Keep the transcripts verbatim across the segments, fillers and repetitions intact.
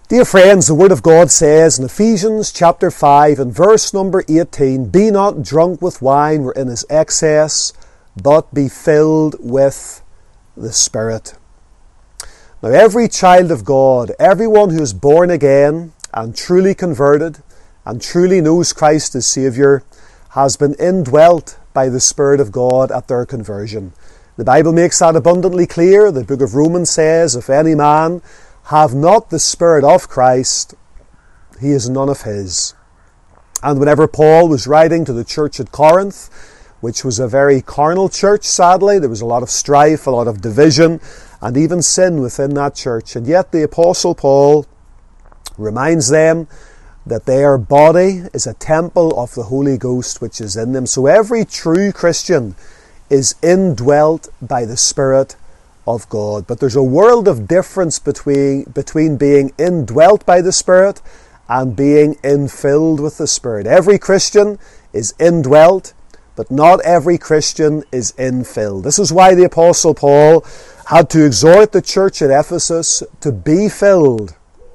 Dear friends, the Word of God says in Ephesians chapter five and verse number eighteen, "Be not drunk with wine wherein is excess, but be filled with the Spirit." Now every child of God, everyone who is born again and truly converted and truly knows Christ as Saviour, has been indwelt by the Spirit of God at their conversion. The Bible makes that abundantly clear. The book of Romans says, "If any man have not the Spirit of Christ, he is none of his." And whenever Paul was writing to the church at Corinth, which was a very carnal church, sadly, there was a lot of strife, a lot of division, and even sin within that church. And yet the Apostle Paul reminds them that their body is a temple of the Holy Ghost which is in them. So every true Christian is indwelt by the Spirit of God. But there's a world of difference between, between being indwelt by the Spirit and being infilled with the Spirit. Every Christian is indwelt, but not every Christian is infilled. This is why the Apostle Paul had to exhort the church at Ephesus to be filled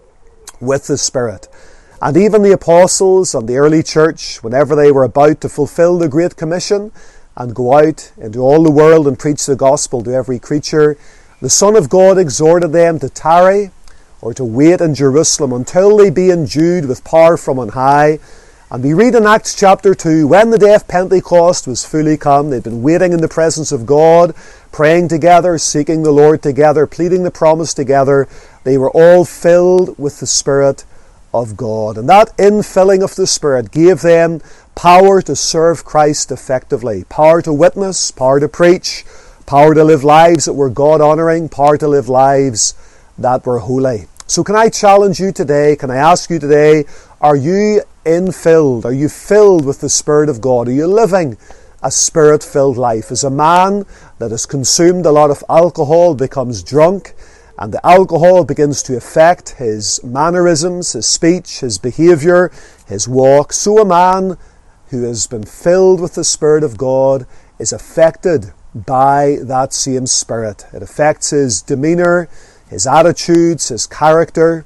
with the Spirit. And even the apostles and the early church, whenever they were about to fulfill the Great Commission and go out into all the world and preach the gospel to every creature, the Son of God exhorted them to tarry or to wait in Jerusalem until they be endued with power from on high. And we read in Acts chapter two, when the day of Pentecost was fully come, they'd been waiting in the presence of God, praying together, seeking the Lord together, pleading the promise together. They were all filled with the Spirit of God. And that infilling of the Spirit gave them power to serve Christ effectively, power to witness, power to preach, power to live lives that were God-honouring, power to live lives that were holy. So can I challenge you today, can I ask you today, are you infilled? Are you filled with the Spirit of God? Are you living a Spirit-filled life? As a man that has consumed a lot of alcohol becomes drunk, and the alcohol begins to affect his mannerisms, his speech, his behaviour, his walk, so a man who has been filled with the Spirit of God is affected by that same Spirit. It affects his demeanour, his attitudes, his character,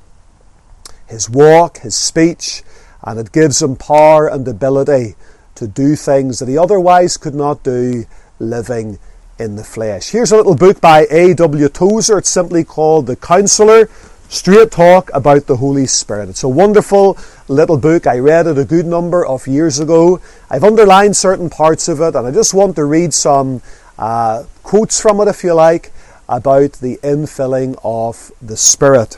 his walk, his speech, and it gives him power and ability to do things that he otherwise could not do living in the flesh. Here's a little book by A W Tozer. It's simply called The Counselor, Straight Talk About the Holy Spirit. It's a wonderful little book. I read it a good number of years ago. I've underlined certain parts of it, and I just want to read some uh, quotes from it, if you like, about the infilling of the Spirit.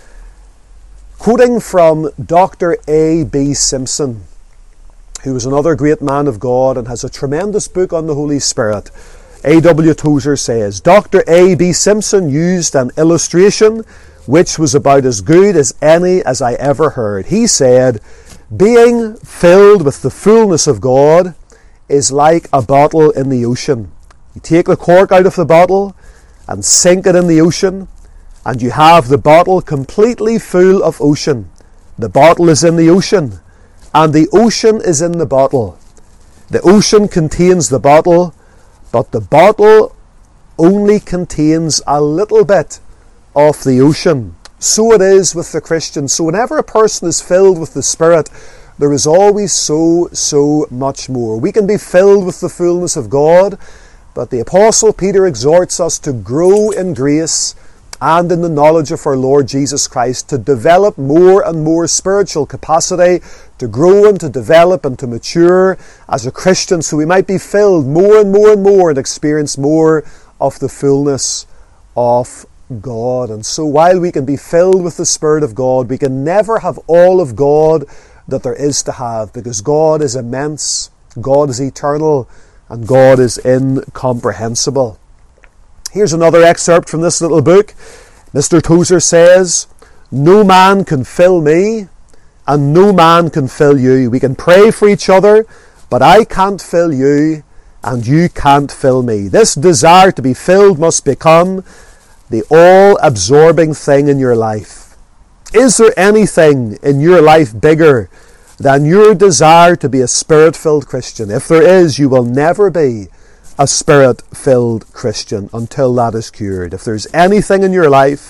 Quoting from Doctor A B Simpson, who was another great man of God and has a tremendous book on the Holy Spirit. A W Tozer says, Doctor A B Simpson used an illustration which was about as good as any as I ever heard. He said, being filled with the fullness of God is like a bottle in the ocean. You take the cork out of the bottle and sink it in the ocean, and you have the bottle completely full of ocean. The bottle is in the ocean, and the ocean is in the bottle. The ocean contains the bottle, but the bottle only contains a little bit of the ocean. So it is with the Christian. So whenever a person is filled with the Spirit, there is always so, so much more. We can be filled with the fullness of God, but the Apostle Peter exhorts us to grow in grace and in the knowledge of our Lord Jesus Christ, to develop more and more spiritual capacity, to grow and to develop and to mature as a Christian, so we might be filled more and more and more and experience more of the fullness of God. And so while we can be filled with the Spirit of God, we can never have all of God that there is to have, because God is immense, God is eternal, and God is incomprehensible. Here's another excerpt from this little book. Mister Tozer says, no man can fill me, and no man can fill you. We can pray for each other, but I can't fill you, and you can't fill me. This desire to be filled must become the all-absorbing thing in your life. Is there anything in your life bigger than your desire to be a Spirit-filled Christian? If there is, you will never be a Spirit-filled Christian until that is cured. If there's anything in your life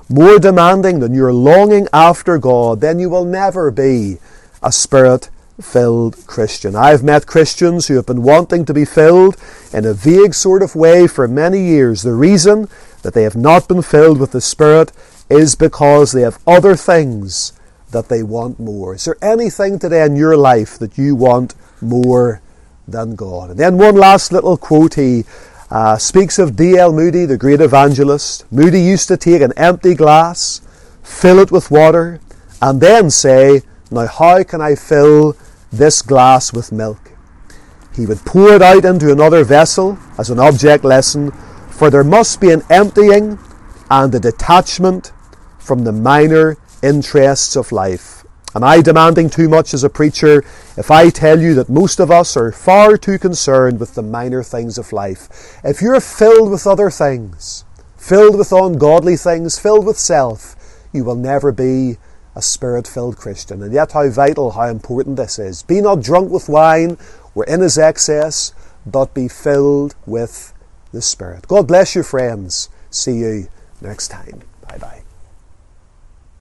more demanding than your longing after God, then you will never be a Spirit-filled Christian. I've met Christians who have been wanting to be filled in a vague sort of way for many years. The reason that they have not been filled with the Spirit is because they have other things that they want more. Is there anything today in your life that you want more than God? And then one last little quote. He uh, speaks of D L Moody, the great evangelist. Moody used to take an empty glass, fill it with water, and then say, "Now how can I fill this glass with milk?" He would pour it out into another vessel as an object lesson, for there must be an emptying and a detachment from the minor interests of life. Am I demanding too much as a preacher if I tell you that most of us are far too concerned with the minor things of life? If you're filled with other things, filled with ungodly things, filled with self, you will never be a Spirit-filled Christian. And yet how vital, how important this is. Be not drunk with wine, wherein is excess, but be filled with the Spirit. God bless you, friends. See you next time. Bye-bye.